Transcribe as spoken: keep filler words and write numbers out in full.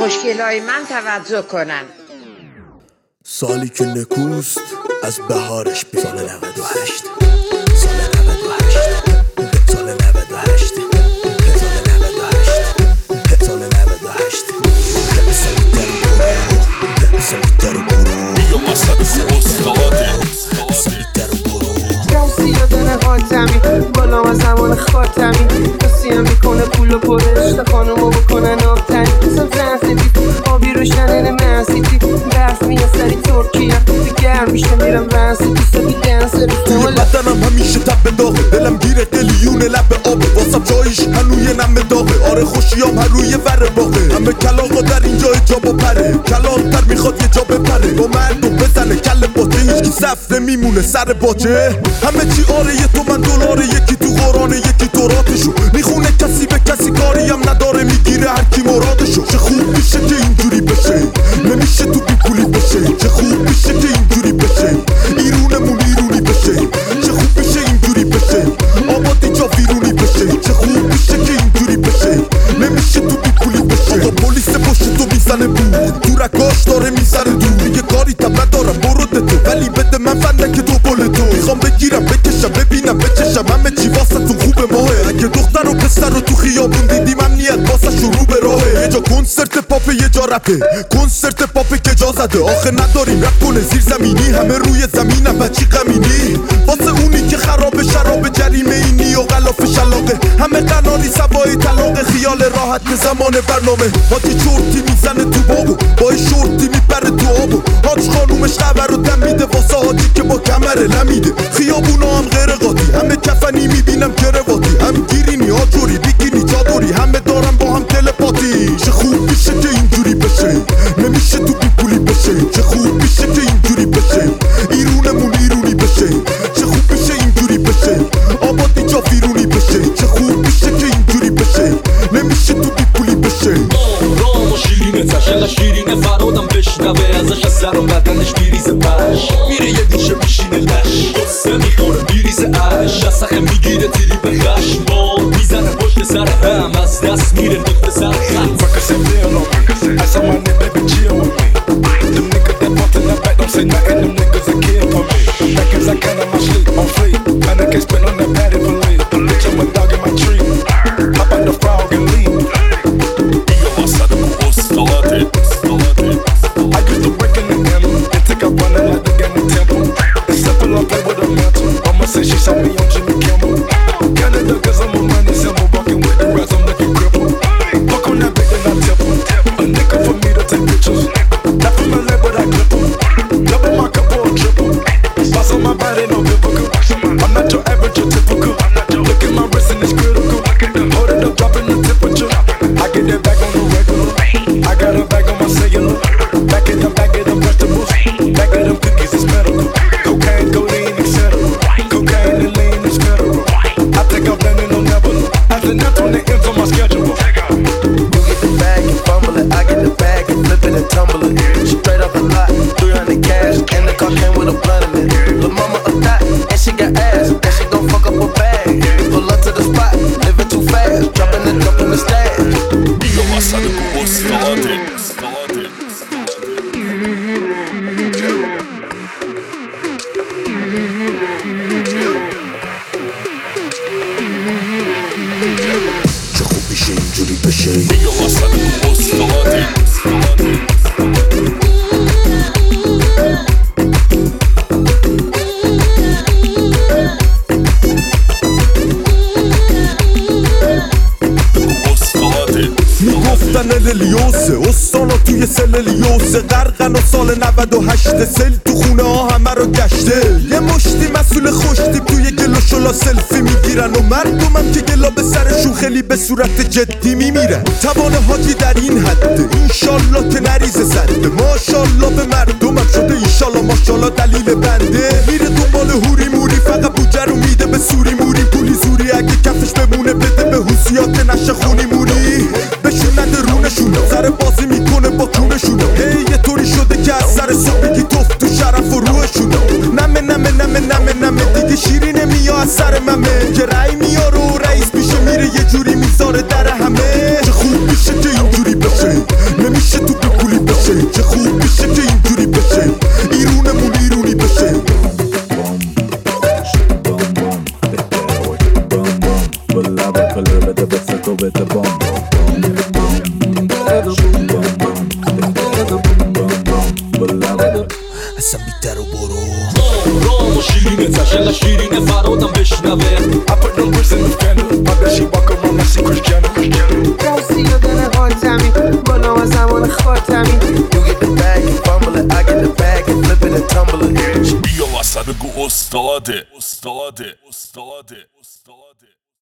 خوشگلای من توجه کنن. سالی که نکوست از بهارش بی سال نود و هشت سال نود و هشت سال نود و هشت سال نود و هشت سال نود و هشت سمیتر و برو بیا مسئله استاده سمیتر و برو کسی داره خاتمی بالا و زمان خاتمی کسی هم میکنه پول و پرش تا خانومو بکنن آبتنی سم زن سفید آبی روشنه منسیتی برف میاد سری ترکیه گرم میشه میرم ونسیتی سبی دنس توی بدنم همیشه تب داغه دلم گیره قلیون لب آبه واسم جایش هنوی نم داغه آره خوشیام هر روی ور باغه همه کلاغا در اینجا جا با پره کلاغ‌تر میخواد یه جا بپره با مردم بزنه کل باته هیچکی صف نمیمونه سر باجه همه چی آره یه تو من دلاره یکی تو قرآنه یکی توراتشو میخونه کسی به کسی کاری هم نداره میگیره هر کی مرادشو چه خوب میشه که اینجوری بشه نمیشه تو بی پولی بشه چه خوب میشه که اینجوری بشه ایرونمون ایرونی بشه چه خوب میشه اینجوری بشه آبادی جا ویرونی بشه چه خوب میشه که اینجوری بشه نمیشه تو بی پولی بشه آقا پلیس پشت تو میزنه بود تو رکاش داره میزنه دور دیگه کاری تم ندارم برود تو ولی بده من فندک تو بل تو میخوام بگیرم بکشم ببینم بچشم همه چی واسه تو خوب ماهه اگه دختر و پسر رو تو خیابون دیدیم امنیت واسه شروع به راهه یه جا کنسرت پاپ یه جا رپه کنسرت پاپ که جا زده آخه نداریم رپ کنه زیر زمینی همه روی زمینم بچی غمینی واسه اونی که خراب شراب جریمه اینی و غلاف شلاقه همه قناری سوای طلاق خیال راحت زمان برنامه حاجی چورتی میزنه تو باغو با شورتی میپره تو آبو حاج خانومش خبر رو دم میده واسه حاجی که با کمره لمیده خیابونا هم غیر قاطی همه کفنی میبینم کرواتی هم گیرینی آجوری بیکینی چادری همه دارم با هم تلپاتی چه خوب میشه که اینجوری بشه نمیشه تو بی پولی بشه چه خوب میشه که اینجوری بشه ایرونمون ایرونی بشه چه خوب میشه اینجوری بشه آبادی جا ویرونی بشه چه خوب میشه که اینجوری بشه نمیشه تو بی پولی بشه رام و شیرینه تشل شیرینه فرادم بشنوه ازش از سر و بدنش بیریزه پش میره یه دیشه میشینه لش قصه میخوره بیریزه اش از سخه میگیره تیری به خشم بال میزنه پشت سر هم از دست میره نقطه سر خط Fuckers and feel on me. I saw my nigga, baby, chill with me. Them niggas that bust in the back don't say nothing. Them niggas a kid for me. Back as I can on my sleep, on fleek. Man, I can't spit on that patty for me. Bitch, I'm a dog in my tree. Hop on the frog and leave. بیا مسئله استاده I used to break in the M. They take up running like the gang in temple. It's simple, I play with a mantle. Mama say she saw me on Jimmy Kimmel. Canada, cause I'm a money symbol. Walking with the rats, I'm looking crippled. Fuck on that bitch and I tip him. A nigga for me to take pictures. Not from L A, but I clip him. Double my cup or a triple. Boss on my body, no biblical. I'm not your average or typical. Look at my wrist and it's critical. Hold it up, dropping the temperature. I get that back on the regular. I got a bag on my cellular. Back it up, back it up, vegetables. Back it up, cookies, it's medical. Cocaine, codeine, et cetera. Cocaine and lean is federal. I think I'm landing on Nebula. As the net on the ends on my schedule. You get the bag and fumble it, I get the bag and flip it and tumble it. Straight up a lot, three hundred cash, and the car came with a blunt in it. Lil' mama a thot, and she got ass, and she gon' fuck up her bag. Pull up to the spot, living too fast, dropping it up in the stash. بیا مسئله استاده چه خوب میشه اینجوری بشه بیا مسئله استاده میگفتن اللیوسه استانا توی سللیوسه غرقن و سال نود و هشت سل تو خونه ها همه رو گشته یه مشتی مسئول خوشتیب توی گل و شلا سلفی میگیرن و مردمم که گلا به سرشون خیلی به صورت جدی میمیرن توان حاجی در این حده اینشالله که نریزه زده ماشالله به مردمم شده اینشالله ماشالله دلیل بنده میره دنبال هوری موری فقط بوجه رو میده به سوری موری پولی زوری اگه کفش بمونه بده به حوسیات نشه خونی موری بشون نده رونشون سر بازی میکنه با کونشون هی یه طوری شده که از سر صبح بگی توف تو شرف و روحشون نمه نمه نمه نمه نمه دیگه شیری نمیاد از سر ممه که رای میاره و رئیس میشه میره یه جوری میذاره در همه چه خوب میشه که اینجوری بشه نمیشه تو بیپولی بشه چه خوب میشه که اینجوری بشه ایرونمون ایرونی بشه اصلا بیتر و برو رام و شیرینه تشل شیرینه فرادم بشنوه I put them bricks in the fender. I bet she walk around like she Kris Jenner. راستی و دل خاتمی بالا و زمان خاتمی You get the bag and fumble it, I get the bag and flip it and tumble it. بیا وسط بگو استاده استاده استاده